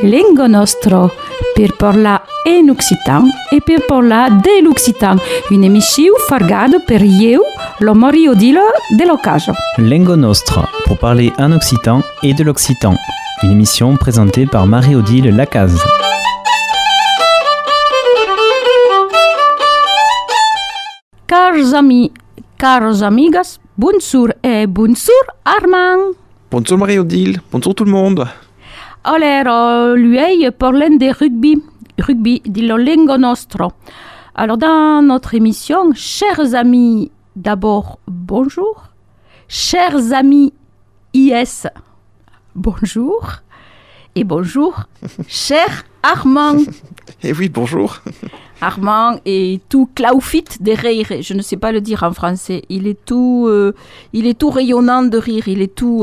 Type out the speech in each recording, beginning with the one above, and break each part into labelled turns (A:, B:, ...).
A: Lengo Nostro, per parlar en occitan et per parlar de l'occitan, une émission fargada per eu, lo Mario Dilo de l'Ocaso.
B: Lengo Nostra, pour parler en occitan et de l'occitan, une émission présentée par Marie-Odile Lacaze.
A: Cars amis, caros amigas, bonjour et bonjour Armand.
C: Bonjour Marie-Odile, bonjour tout le monde.
A: Alors, lui parle de rugby, di lo Lengo Nostro. Alors, dans notre émission, chers amis, d'abord, bonjour. Chers amis IS, bonjour. Et bonjour, cher Armand.
C: Eh oui, bonjour.
A: Armand est tout claufit de rire. Je ne sais pas le dire en français. Il est tout rayonnant de rire. Il est tout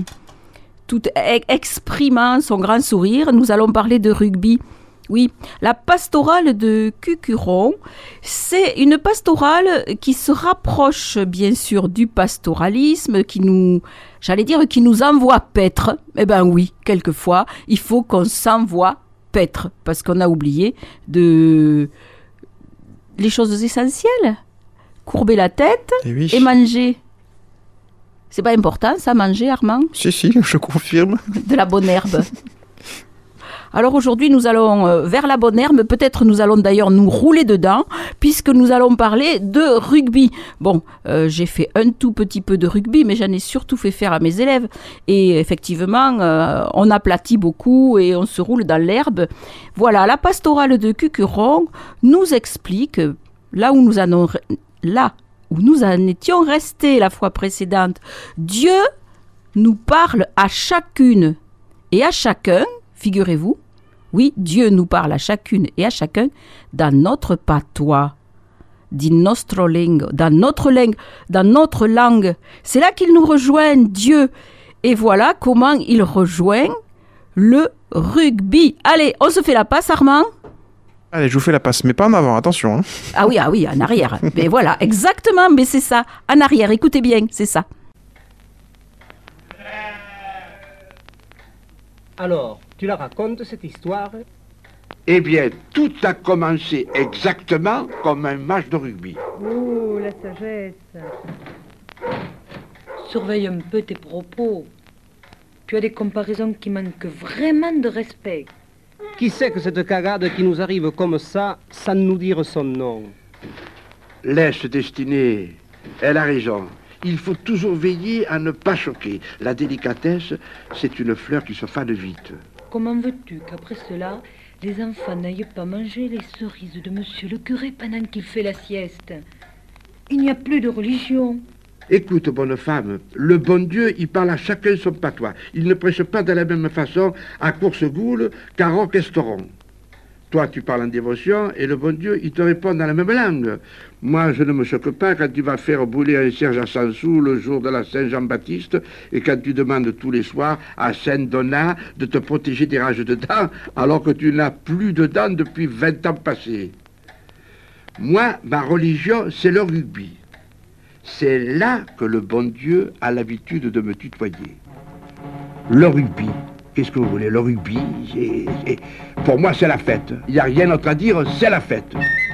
A: exprimant son grand sourire. Nous allons parler de rugby. Oui, la pastorale de Cucuron, c'est une pastorale qui se rapproche bien sûr du pastoralisme, qui nous envoie paître. Eh bien oui, quelquefois, il faut qu'on s'envoie paître, parce qu'on a oublié les choses essentielles. Courber la tête et manger. C'est pas important ça, manger, Armand?
C: Si, je confirme.
A: De la bonne herbe. Alors aujourd'hui, nous allons vers la bonne herbe. Peut-être nous allons d'ailleurs nous rouler dedans, puisque nous allons parler de rugby. Bon, j'ai fait un tout petit peu de rugby, mais j'en ai surtout fait faire à mes élèves. Et effectivement, on aplatit beaucoup et on se roule dans l'herbe. Voilà, la pastorale de Cucuron nous explique, là où nous en étions restés la fois précédente, Dieu nous parle à chacune et à chacun. Figurez-vous, oui, Dieu nous parle à chacune et à chacun dans notre patois, di nostro lingo, dans notre langue. C'est là qu'il nous rejoint, Dieu. Et voilà comment il rejoint le rugby. Allez, on se fait la passe, Armand?
C: Allez, je vous fais la passe, mais pas en avant, attention. Hein.
A: Ah oui, en arrière. Mais voilà, exactement, mais c'est ça, en arrière, écoutez bien, c'est ça.
D: Alors, tu la racontes cette histoire?
E: Eh bien, tout a commencé exactement comme un match de rugby.
F: Oh, la sagesse. Surveille un peu tes propos. Tu as des comparaisons qui manquent vraiment de respect.
D: Qui c'est que cette cagade qui nous arrive comme ça, sans nous dire son nom?
E: Laisse Destinée, elle a raison. Il faut toujours veiller à ne pas choquer. La délicatesse, c'est une fleur qui se fane vite.
F: Comment veux-tu qu'après cela, les enfants n'aillent pas manger les cerises de monsieur le curé pendant qu'il fait la sieste? Il n'y a plus de religion.
E: Écoute, bonne femme, le bon Dieu, il parle à chacun son patois. Il ne prêche pas de la même façon à Coursegoule qu'à Roquesteron. Toi, tu parles en dévotion et le bon Dieu, il te répond dans la même langue. Moi, je ne me choque pas quand tu vas faire brûler un cierge à 100 sous le jour de la Saint-Jean-Baptiste et quand tu demandes tous les soirs à Saint-Donat de te protéger des rages de dents alors que tu n'as plus de dents depuis 20 ans passés. Moi, ma religion, c'est le rugby. C'est là que le bon Dieu a l'habitude de me tutoyer. Le rugby. Qu'est-ce que vous voulez? Le rugby, pour moi, c'est la fête. Il n'y a rien d'autre à dire, c'est la fête.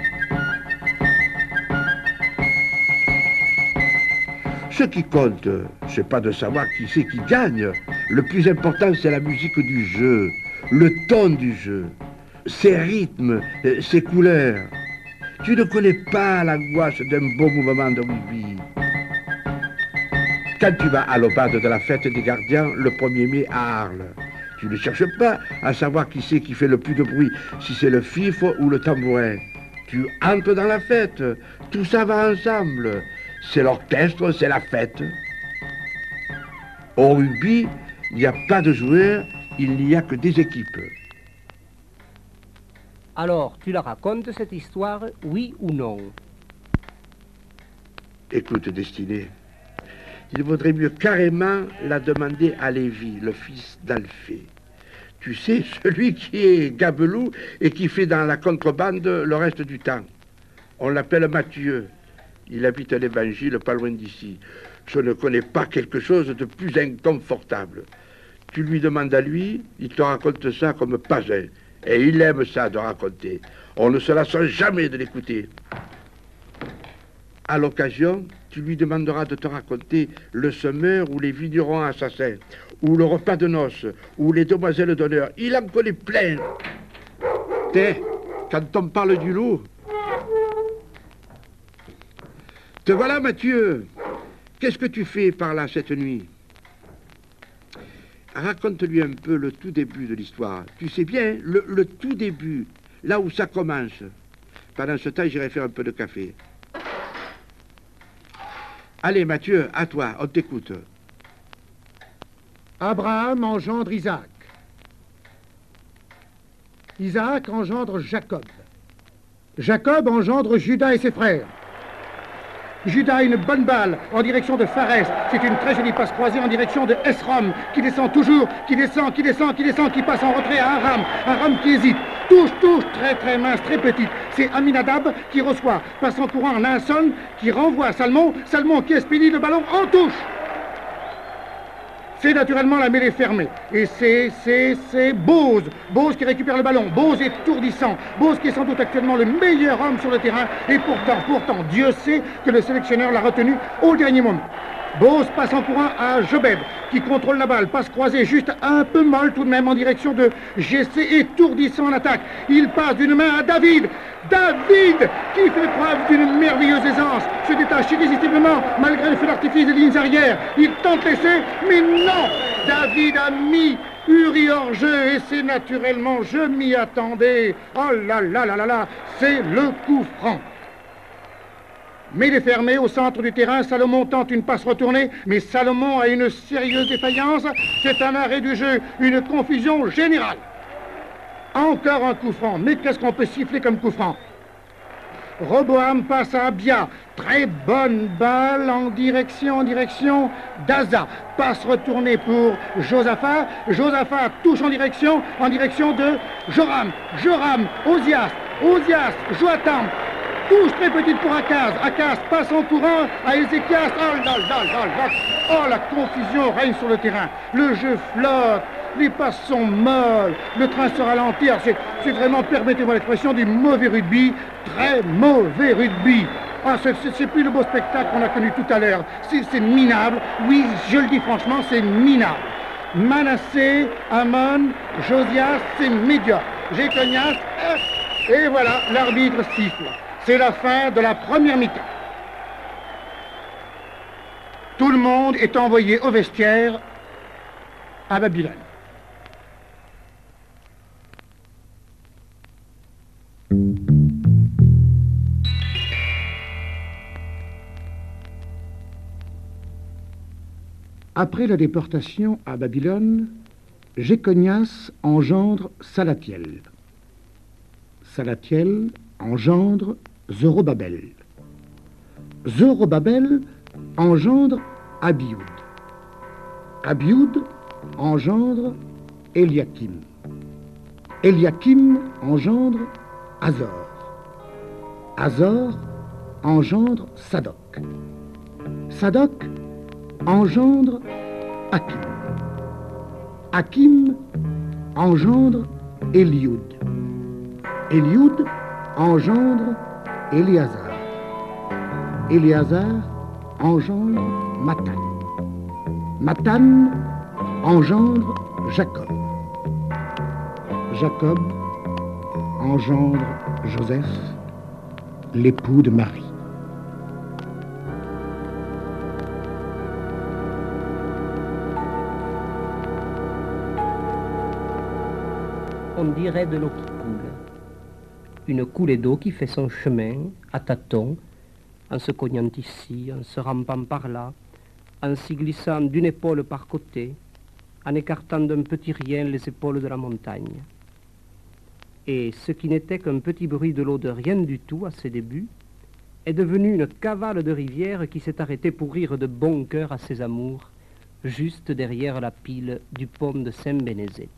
E: Ce qui compte, c'est pas de savoir qui c'est qui gagne. Le plus important, c'est la musique du jeu, le ton du jeu, ses rythmes, ses couleurs. Tu ne connais pas l'angoisse d'un beau mouvement de rugby. Quand tu vas à l'obade de la fête des gardiens, le 1er mai à Arles, tu ne cherches pas à savoir qui c'est qui fait le plus de bruit, si c'est le fifre ou le tambourin. Tu entres dans la fête, tout ça va ensemble. C'est l'orchestre, c'est la fête. Au rugby, il n'y a pas de joueurs, il n'y a que des équipes.
D: Alors, tu la racontes cette histoire, oui ou non?
E: Écoute, Destinée, il vaudrait mieux carrément la demander à Lévi, le fils d'Alphée. Tu sais, celui qui est gabelou et qui fait dans la contrebande le reste du temps. On l'appelle Mathieu. Il habite à l'Évangile, pas loin d'ici. Je ne connais pas quelque chose de plus inconfortable. Tu lui demandes à lui, il te raconte ça comme pas un. Et il aime ça de raconter. On ne se lasse jamais de l'écouter. À l'occasion, tu lui demanderas de te raconter le semeur ou les vignerons assassins, ou le repas de noces, ou les demoiselles d'honneur. Il en connaît plein. Tiens, quand on parle du loup... Te voilà, Mathieu. Qu'est-ce que tu fais par là cette nuit? Raconte-lui un peu le tout début de l'histoire. Tu sais bien, le tout début, là où ça commence. Pendant ce temps, j'irai faire un peu de café. Allez, Mathieu, à toi, on t'écoute.
G: Abraham engendre Isaac. Isaac engendre Jacob. Jacob engendre Judas et ses frères. Judas a une bonne balle en direction de Pharès. C'est une très jolie passe croisée en direction de Esrom, qui descend toujours, qui descend, qui passe en retrait à Aram. Aram qui hésite. Touche, très mince, très petite. C'est Aminadab qui reçoit. Passe en courant en Naasson, qui renvoie Salmon. Salmon qui expédie le ballon en touche. C'est naturellement la mêlée fermée. Et c'est Bose. Bose qui récupère le ballon. Bose étourdissant. Bose qui est sans doute actuellement le meilleur homme sur le terrain. Et pourtant, Dieu sait que le sélectionneur l'a retenu au dernier moment. Bose passe en courant à Jobeb, qui contrôle la balle. Passe croisée juste un peu molle tout de même en direction de GC, étourdissant en attaque. Il passe d'une main à David. David, qui fait preuve d'une merveilleuse aisance, se détache irrésistiblement malgré le feu d'artifice des lignes arrières. Il tente l'essai, mais non. David a mis Uri hors jeu et c'est naturellement, je m'y attendais. Oh là là là là là, c'est le coup franc. Mêlée fermée au centre du terrain, Salomon tente une passe retournée, mais Salomon a une sérieuse défaillance. C'est un arrêt du jeu, une confusion générale. Encore un coup franc, mais qu'est-ce qu'on peut siffler comme coup franc? Roboam passe à Abia, très bonne balle en direction d'Aza. Passe retournée pour Josaphat. Josaphat touche en direction de Joram. Joram, Ozias, Joatam. Touche très petite pour Akaz. Akaz passe en courant à Ézéchias. Oh là là là là. Oh, la confusion règne sur le terrain. Le jeu flotte. Les passes sont molles. Le train se ralentit. C'est vraiment, permettez-moi l'expression, du mauvais rugby. Très mauvais rugby. Ah, c'est plus le beau spectacle qu'on a connu tout à l'heure. C'est minable. Oui, je le dis franchement, c'est minable. Manassé, Amon, Josias, c'est médiocre. Jéconias, et voilà, l'arbitre siffle. C'est la fin de la première mi-temps. Tout le monde est envoyé au vestiaire à Babylone. Après la déportation à Babylone, Jéconias engendre Salatiel. Salatiel engendre Zorobabel. Zorobabel engendre Abioud. Abioud engendre Eliakim. Eliakim engendre Azor. Azor engendre Sadoc. Sadoc engendre Hakim. Hakim engendre Élioud. Élioud engendre Éléazar. Éléazar engendre Matan. Matan engendre Jacob. Jacob engendre Joseph, l'époux de Marie.
D: On dirait de l'eau qui coule. Une coulée d'eau qui fait son chemin à tâtons, en se cognant ici, en se rampant par là, en s'y glissant d'une épaule par côté, en écartant d'un petit rien les épaules de la montagne. Et ce qui n'était qu'un petit bruit de l'eau de rien du tout à ses débuts, est devenu une cavale de rivière qui s'est arrêtée pour rire de bon cœur à ses amours, juste derrière la pile du pont de Saint-Bénézet.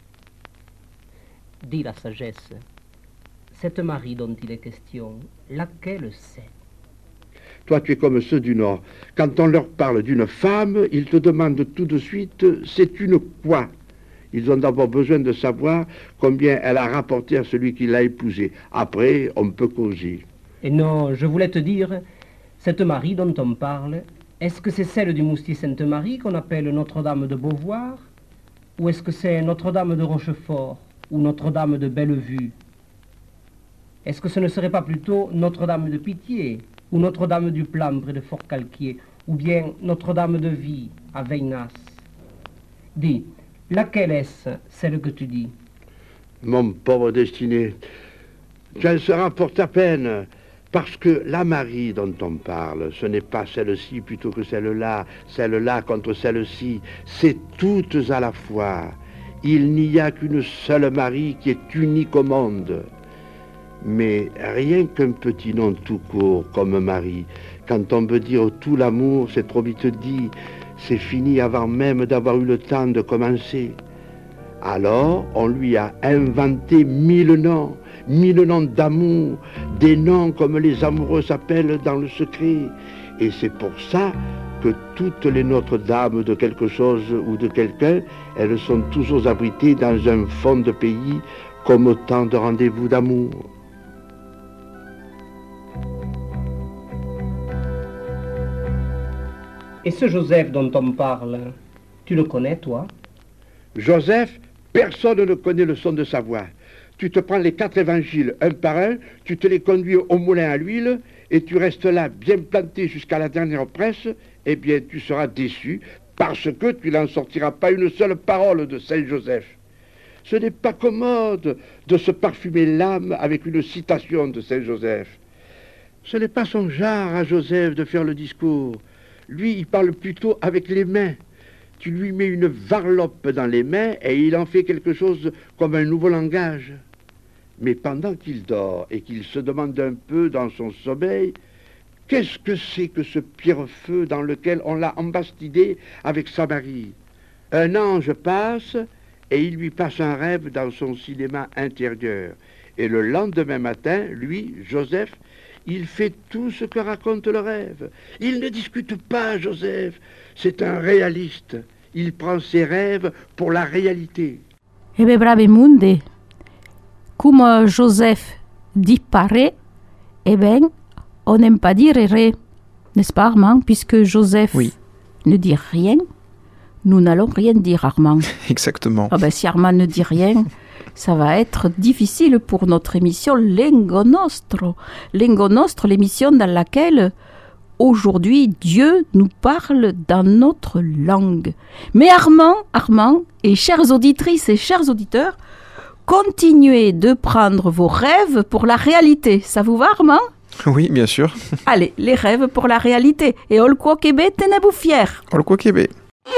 D: Dit la sagesse, cette Marie dont il est question, laquelle c'est?
E: Toi, tu es comme ceux du Nord. Quand on leur parle d'une femme, ils te demandent tout de suite, c'est une quoi? Ils ont d'abord besoin de savoir combien elle a rapporté à celui qui l'a épousée. Après, on peut causer.
D: Et non, je voulais te dire, cette Marie dont on parle, est-ce que c'est celle du Moustier Sainte-Marie qu'on appelle Notre-Dame de Beauvoir? Ou est-ce que c'est Notre-Dame de Rochefort ou Notre-Dame de Bellevue? Est-ce que ce ne serait pas plutôt Notre-Dame de Pitié ou Notre-Dame du Plan près de Fort-Calquier, ou bien Notre-Dame de Vie à Veynas? Dis, laquelle est-ce, celle que tu dis?
E: Mon pauvre destiné, tu en seras pour ta peine, parce que la Marie dont on parle, ce n'est pas celle-ci plutôt que celle-là contre celle-ci, c'est toutes à la fois. Il n'y a qu'une seule Marie qui est unique au monde. Mais rien qu'un petit nom tout court comme Marie, quand on veut dire tout l'amour, c'est trop vite dit, c'est fini avant même d'avoir eu le temps de commencer. Alors, on lui a inventé 1000 noms d'amour, des noms comme les amoureux s'appellent dans le secret. Et c'est pour ça que toutes les Notre-Dames de quelque chose ou de quelqu'un, elles sont toujours abritées dans un fond de pays comme autant de rendez-vous d'amour.
D: Et ce Joseph dont on parle, tu le connais, toi?
E: Joseph, personne ne connaît le son de sa voix. Tu te prends les 4 évangiles un par un, tu te les conduis au moulin à l'huile, et tu restes là bien planté jusqu'à la dernière presse, eh bien tu seras déçu, parce que tu n'en sortiras pas une seule parole de Saint Joseph. Ce n'est pas commode de se parfumer l'âme avec une citation de Saint Joseph. Ce n'est pas son genre à Joseph de faire le discours. Lui, il parle plutôt avec les mains. Tu lui mets une varlope dans les mains et il en fait quelque chose comme un nouveau langage. Mais pendant qu'il dort et qu'il se demande un peu dans son sommeil, qu'est-ce que c'est que ce pierre-feu dans lequel on l'a embastidé avec sa Marie? Un ange passe et il lui passe un rêve dans son cinéma intérieur. Et le lendemain matin, lui, Joseph, il fait tout ce que raconte le rêve. Il ne discute pas, Joseph. C'est un réaliste. Il prend ses rêves pour la réalité.
A: Eh bien, bravemunde, comme Joseph disparaît, eh bien, on n'aime pas dire ré, n'est-ce pas, Armand? Puisque Joseph ne dit rien, nous n'allons rien dire, Armand.
C: Exactement.
A: Ah ben, si Armand ne dit rien, ça va être difficile pour notre émission Lingo Nostro. Lingo Nostro, l'émission dans laquelle aujourd'hui Dieu nous parle dans notre langue. Mais Armand, et chères auditrices et chers auditeurs, continuez de prendre vos rêves pour la réalité. Ça vous va, Armand?
C: Oui, bien sûr.
A: Allez, les rêves pour la réalité. Et Olquo Québec, tenez-vous fiers.
C: Olquo Québec.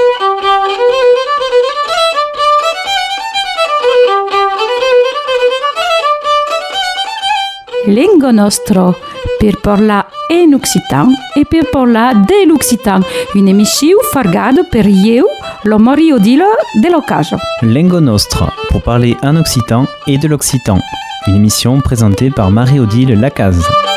A: Lingo Nostro, per parlar en occitan e per parlar de l'occitan. Une émission fargado per eu, lo Mario Dilo de l'Ocaso.
B: Lingo Nostro, pour parler en occitan et de l'occitan. Une émission présentée par Marie-Odile Lacaze.